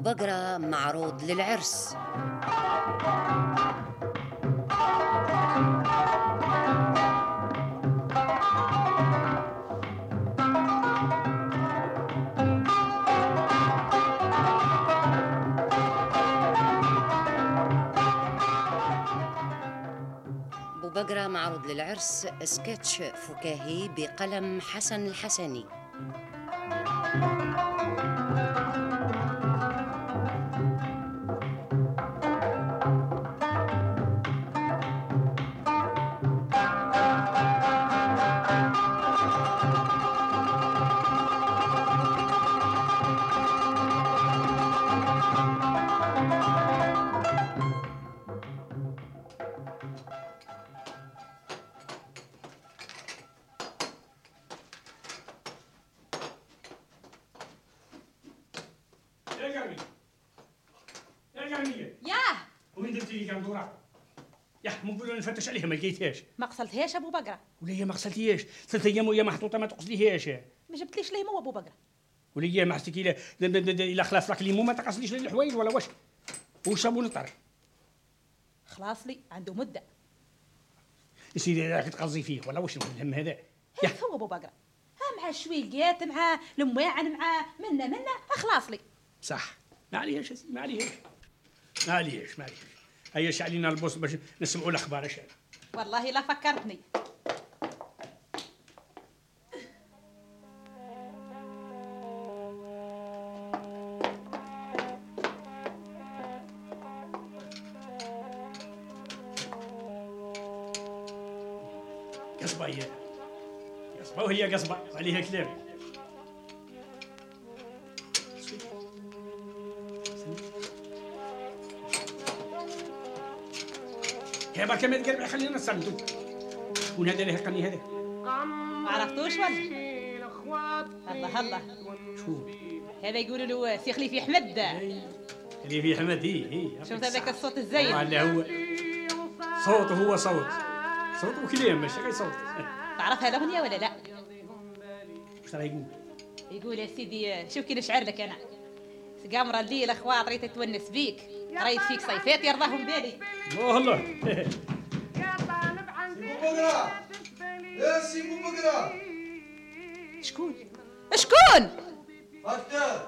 بقرة معروض للعرس. بقرة معروض للعرس سكتش فكاهي بقلم حسن الحسني. مقبل نفتش عليها ما لقيتهاش. ما غسلتهاش ابو بقره؟ ولا هي ما غسلتيهاش 3 ايام وهي محطوطه ما تغسليهاش. ما جبتليش ليه مو ابو بقره؟ ولا هي ما حسيتي الا خلاف لك الليمون ما تغسليش الحوايج ولا واش؟ والصابون طري خلاص لي عنده مده. يا سيدي راك تقصدي فيه ولا واش الهم هذا؟ هيك هو ابو بقره، ها مع الشويقات مع المواعن مع منا خلاص لي. صح معليش يا سيدي معليش هيا شعلينا البوس باش نسمعوا الاخبار. اش والله لا فكرتني. قصبه هي قصبه وهي قصبه عليها كلام. يا بركة ما تقرب خلينا نصمدو. شكون هذا اللي هقني هذا؟ ما عرفتوش ولا؟ الله شو هذا؟ يقولوا له سي خليفي احمد. خليفي احمد هي شفت هذاك الصوت الزين؟ لا هو صوته هو صوت وكلام ماشي غير صوت. تعرفها الاغنيه ولا لا؟ واش راه يقول؟ يقول يا سيدي شوف كي نشعر لك انا قمر الليل اخوات ريت تونس بيك ريت فيك صيفات يرضاهم بالي. الله يا طالب عن سي بقرة يا سي بقرة. شكون؟ فكر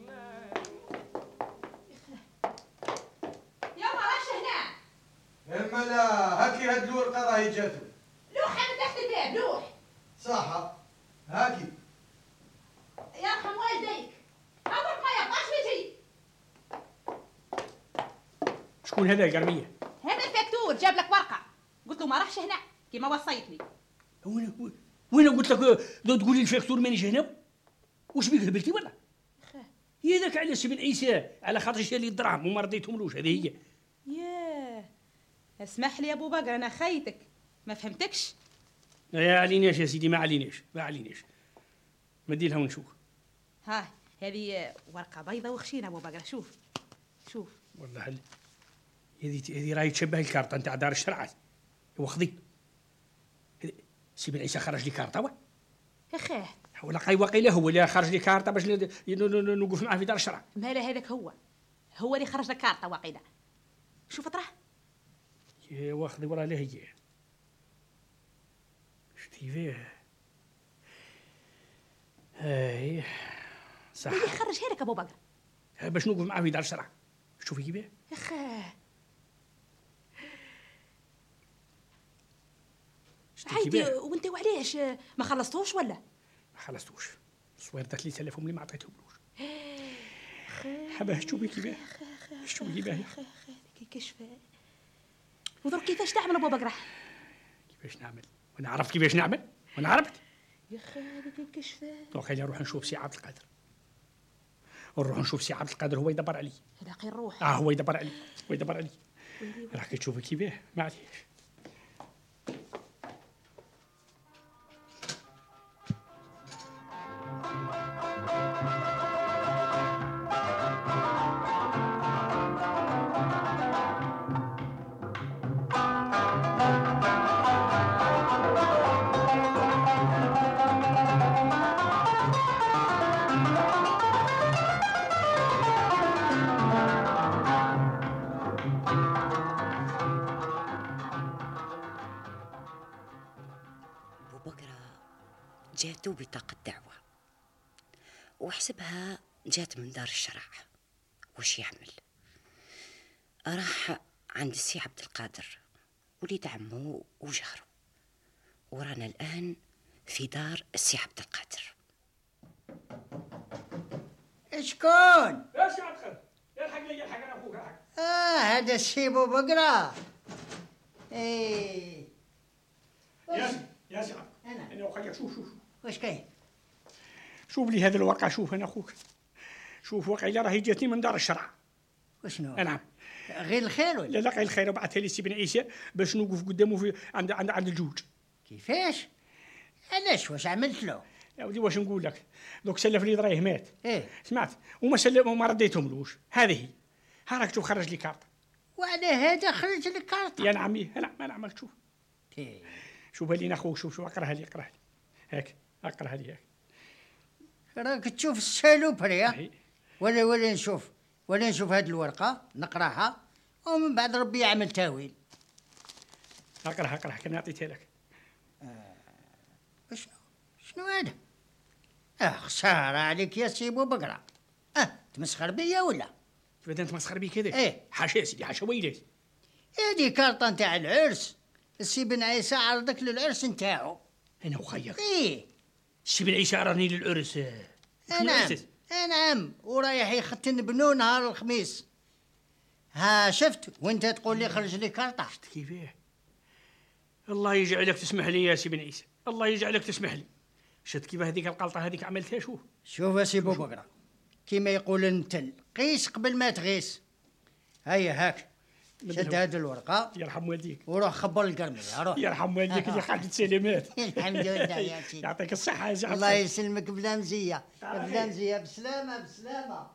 يا ما راش هنا. اما لا هاكي هاد الورقة راهي جاتو. لوحة من تحت الباب لوح. صح هاكي. يرحم والديك عمرك ما يبقاش ويجي. شكون هذا يا قرمية؟ هذا الفاكتور جاب لك ورقة قلت له ما راحش هنا كيما وصيتني. وين قلت لك تقولي الفاكتور مانيش هنا؟ واش بيك هبلتي ولا؟ هي ذاك على سي بن عيسى على خاطر شال لي الدراهم وما رضيتهملوش هذه هي. ياه اسمح لي يا ابو بقر انا خيتك ما فهمتكش. يا عليناش يا سيدي ما عليناش ما ديرها ونشوف. ها هذه ورقة بيضة وخشينة ابو بقر. شوف والله هذه راهي تشبه الكارطة نتاع دار الشرعات. واخذي سي بن عيسى خرج لي كارطة يا خاه ولا واقيلا هو اللي خرج لي كارطة باش نوقف معاه في دار الشرع. مالا هذاك هو اللي خرج لك كارطة واقيلا. شوف اطرح يا واخذي وراه لا هي شتي فيه هاي صح. اللي خرجها لك ابو بقر باش نوقف معاه في دار الشرع. شوفي كيفاه يا خاه عيدي. وانت وعليش ما خلصتوش ولا؟ ما خلصتوش. الصوير دات لي تلفهم اللي ما عطيتهملوش. حباه شوفي كيفاه كشفه. ودرك كيفاش تعمل ابو بقره؟ كيفاش نعمل؟ وانا عرفت كيفاش نعمل وانا عرفت يا خالي هذيك كشفه. دوك نروح نشوف سي عبد القادر ونروح نشوف سي عبد القادر هو يدبر علي. باقي نروح. هو يدبر علي راح كتشوفي كيفاه معليش. بطاقة دعوة، وحسبها جات من دار الشرع. وش يعمل؟ راح عند السي عبد القادر وليد عمه وجاره، ورانا الآن في دار السي عبد القادر. شكون؟ يا سي عبد القادر، الحق لي الحق، انا اخوك الحق. هذا السي بو بقرة. ايه يا سي عبد، انا اخويا. شوف واش كاين؟ شوف لي هذا الواقع. شوف انا اخوك، شوف واقع الا راهي جاتني من دار الشرع. وشنو؟ نعم. غير الخير ولا؟ لا غير الخير، وبعثها لي السي بن عيسى باش نوقف قدامه في عند الجوج. كيفاش؟ علاش؟ واش عملت له؟ يا ودي واش نقول لك، دوك سلف لي درايه مات. ايه سمعت؟ وما رديتهملوش. هذه هي. ها راك تشوف خرج لي كارت. وعلى هذا خرج لك كارت؟ يا نعمي انا عملت. شوف إيه. شوفها لي اخوك. شوف اقراها لي هاك، اقراها لي هاك. راك تشوف السالوبريا هي. ولا نشوف هذه الورقه نقراها ومن بعد ربي يعمل تاويل. اقراها كان عطيتها لك. شنو هذا؟ خساره عليك يا سي بو بقره. تمسخر بيا ولا؟ تبدا تمسخر بي كذا؟ ايه حاشا سيدي، حاشا ويلات. هذه كارطه نتاع العرس. السي بن عيسى عرضك للعرس نتاعو. انا وخيك ايه السي بن عيسى راني للعرس. نعم ورايح يختن بنو نهار الخميس. ها شفت وانت تقول لي خرج لي كارطه. شفت كيفاه؟ الله يجعلك تسمح لي يا سي بن عيسى، الله يجعلك تسمح لي. شفت كيف هذيك القلطه هذيك عملتها؟ شوف يا سي بو بقره، كيما يقول النتل قيس قبل ما تغيس. هيا هاك شد هذه الورقه. يرحم والديك. وروح خبر القرميه. روح. يرحم والديك اللي خرجت سلامات. الحمد لله يا سيدي. يعطيك الصحه يا سي عبد. الله يسلمك بلا مزيه بلا مزيه. بسلامه بسلامه.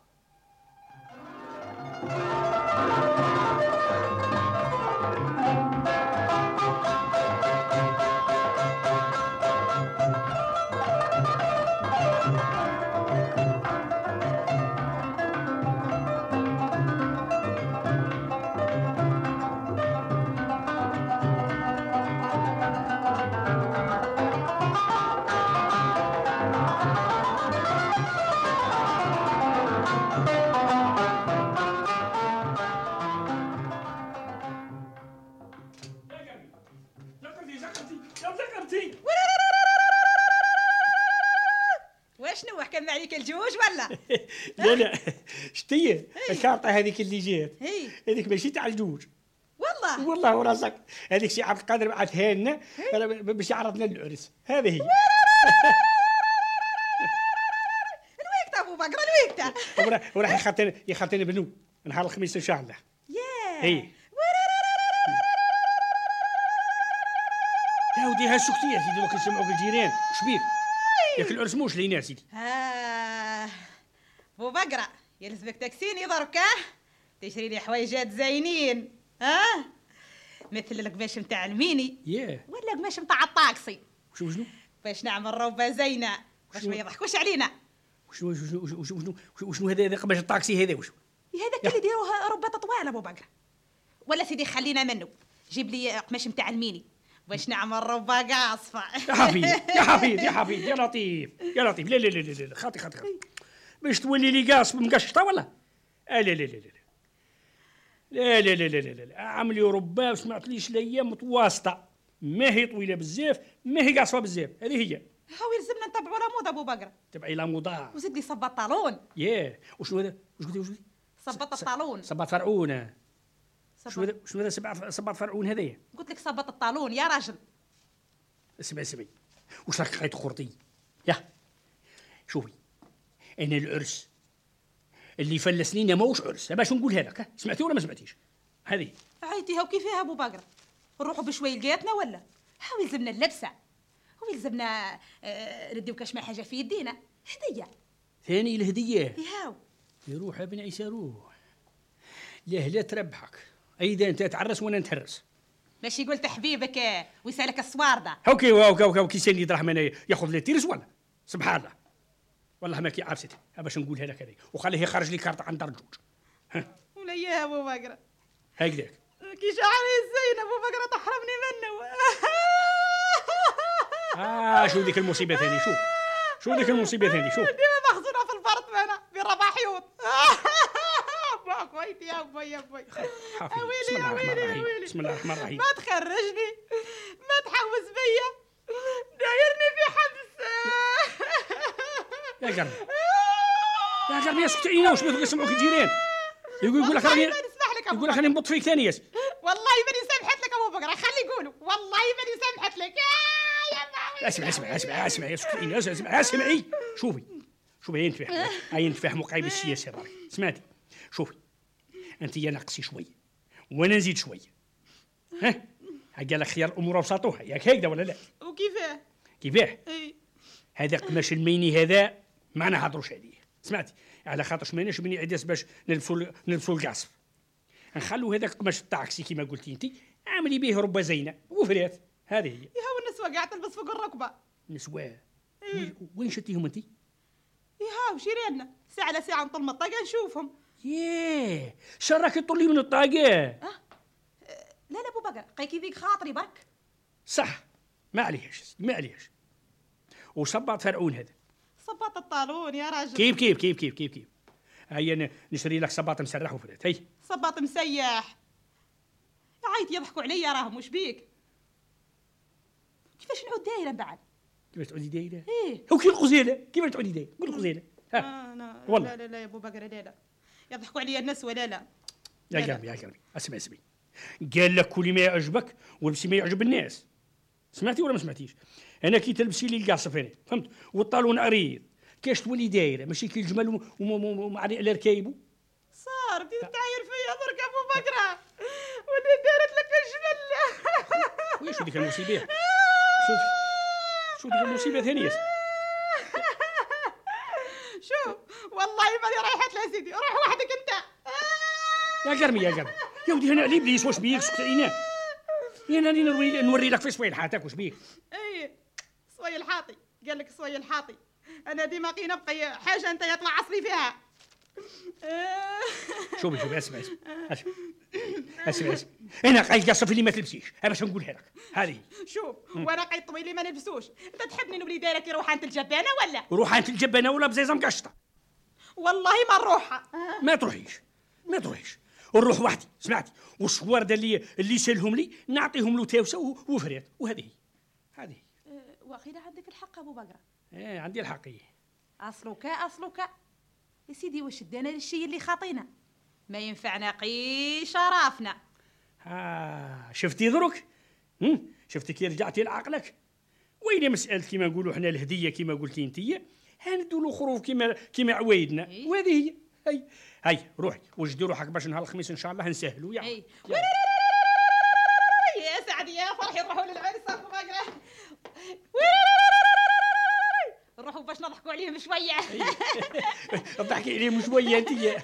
واشنو حكم عليك الجوج ولا؟ لا شتي الكارطه هذيك اللي جات هي هذيك ماشي تاع الجوج. والله وراسك هذيك سي عبد القادر بعثها لنا باش يعرضنا للعرس. هذه هي. الويكتا ابو بكر الويكتا. وراح يخطن بنو نهار الخميس ان شاء الله. ياه هي. يا ودي ها سكتي يا سيدي، دوك يسمعوك الجيران. وش بيك؟ ياك العرس موش لينا يا سيدي. ابو بقرة يلزمك تاكسيني درك. تشري لي حويجات زينين. مثل القماش نتاع الميني. ولا قماش نتاع الطاكسي. شنو باش نعمل روبه زينه باش ما يضحكوش علينا. وشنو هذا قماش الطاكسي هذا؟ وشو هذاك اللي يديروها ربه طوال ابو بقرة. ولا سيدي خلينا منه، جيب لي قماش نتاع الميني باش نعمل روبه قاصفه. يا حفيظ يا لطيف لا خاطي باش تولي لي قاصف مقشطه ولا؟ لا عملي رباه وسمعت ليش الايام متواسطه، ما هي طويله بزاف ما هي قاصفه بزاف. هذه هي. هاو يلزمنا نتبعوا لا موضه ابو بقرة. تبعي لا موضه. وزيد لي صباط طالون. وشنو هذا؟ وش قلتي؟ صباط الطالون. صباط فرعون. شنو هذا صباط فرعون هذايا؟ قلت لك صباط الطالون يا راجل. اسمعي واش راك قايد خرطي؟ يا شوفي انا العرس اللي فلسنينا ماهوش عرس. باش نقولها لك، سمعتي ولا ما سمعتيش؟ هذه عيتيها وكيفاها ابو بقرة؟ نروحوا بشوي لقيتنا ولا؟ هاو يلزمنا اللبسه ويلزمنا نديو كاش ما حاجه في يدينا هديه. ثاني الهديه هاو يروح ابن عيسى روح. لا تربحك اذا انت تعرس وانا نتهرس. ماشي قلت حبيبك ويسالك الصوارده. هاو كي سالني دراهم انا ياخذ لي تيرس ولا؟ سبحان الله والله ما كي عرفتي. باش نقولها لك هذه وخليه يخرج لي كارت عند رجوج. ولا يا ابو بقرة هكذاك كي شعري الزين ابو بقرة تحرمني منه. شو ذيك المصيبه ثاني؟ شوف شو ذيك المصيبه ثاني؟ شوف ديما مخزونه في الفرد انا برباحيوط. خويتي يا ابوي يا ابوي. بسم الله الرحمن الرحيم. بسم الله الرحمن الرحيم. ما تخرجني، ما تحوس بيا، دايرني في حبس. يا قلبي يا قلبي اسكت عيني، وش بيقول يسمعوك الجيران؟ يقول لك راني يقول لك راني نبط فيك ثاني. والله ماني سامحت لك ابو بكر، خلي يقولوا والله ماني سامحت لك. يا اسمعي اسكت عيني، اسمعي. شوفي هاي نتفاهموا قايب السياسه برك. سمعتي؟ شوفي انت يا نقصي شويه وانا نزيد شويه، ها قال لك خيار الامور وسطوها، ياك هكذا ولا لا؟ كيفاه؟ اي هذا قماش الميني هذا ما نهضروش عليه. سمعتي؟ على خاطرش ماناش بني عدس باش نلبسوا القصف، نخلوا هذاك قماش الطاكسي كيما قلتي انت، عاملي به ربه زينه وفرات. هذه هي. يا هو النسوة قاعد تلبس فوق الركبه. نسوة؟ وين شتيهم انت؟ يا وشيرينا ساعه لساعه نطل من الطاقه نشوفهم. ياه شراك تطلي من الطاقه؟ لا ابو بكر قيكي فيك خاطري برك. صح ما عليهش. وصباط فرعون هذا صباط الطالون يا راجل. كيف هيا نشري لك صباط مسرح وفرات. هي صباط مسيح. عايت يضحكوا عليا راهم، وش بيك؟ كيفاش نعود دايره بعد؟ كيفاش تعودي دايره؟ ايه هو كي الغزاله. كيفاش تعودي دايره؟ قول الغزاله. لا والله لا يا ابو بكر لا يضحكوا عليا الناس ولا لا. يا قلبي اسمعي. قال لك كل ما يعجبك والبسي ما يعجب الناس. سمعتي ولا ما سمعتيش؟ انا كي تلبسي لي القاصف هنا فهمت، والطالون عريض كاش تولي دايره ماشي كي الجمل ومعري على ركايبه. صار بديت تعاير فيا برك ابو بكر، ودي دارت لك الجمل. ويش ديك المصيبه؟ شو ديك المصيبه ثانيه؟ شوف والله ماني رايحت له سيدي، روح وحدك انت. يا قرمي يا ودي هنا علي بليس. واش بيك سكتينا؟ انا نوري لك في صويل حاتك. واش بيك؟ اي صويل حاطي. قال لك صويل حاطي. انا ديما قي نبقي حاجه انت يطلع عصري فيها. شوفي اسمع انا قايد قصف اللي ما تلبسيش باش نقولها لك. هذه شوف وانا قايد طويل اللي ما نلبسوش. انت تحبني نولي دايرك روحانه الجبانه ولا روحانه الجبانه ولا بزيزه مقشطه؟ والله ما نروحها. ما تروحيش ونروح وحدي. سمعتي؟ والشوارده اللي سالهم لي نعطيهم له تاوسه وفريت. وهذه هي. واخيرا عندك الحق ابو بكر. عندي الحق. اصلك يا سيدي. واش دانا للشيء اللي خاطينا ما ينفعنا قي شرافنا. شفتي درك؟ شفتي كي رجعتي لعقلك؟ وين مسألة كيما نقولوا حنا الهدية كيما قلتي انتيا، هندوا له خروف كيما عوايدنا. وهذه هي روحي وجدي روحك باش نهار الخميس ان شاء الله نسهلوا. يا سعدي يا فرحي نروحوا للعرس ابو بكر. نروحوا باش نضحكوا عليهم شويه. ضحكي عليهم شويه انتيا.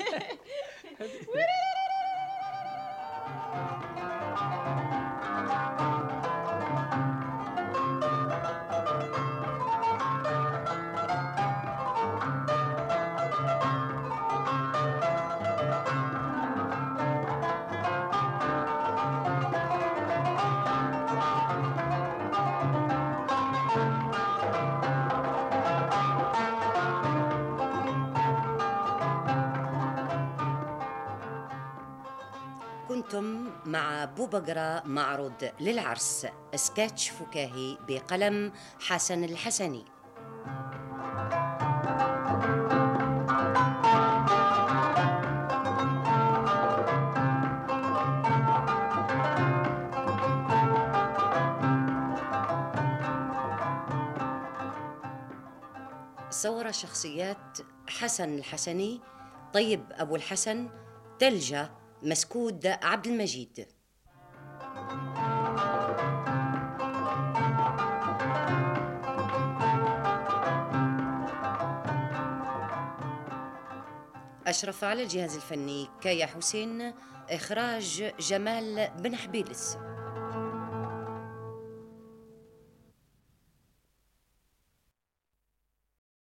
كنتم مع بوبقرة معروض للعرس، سكتش فكاهي بقلم حسن الحسني. صور شخصيات حسن الحسني، طيب أبو الحسن، تلجة، مسكود عبد المجيد. أشرف على الجهاز الفني كايا حسين، إخراج جمال بن حبيلس.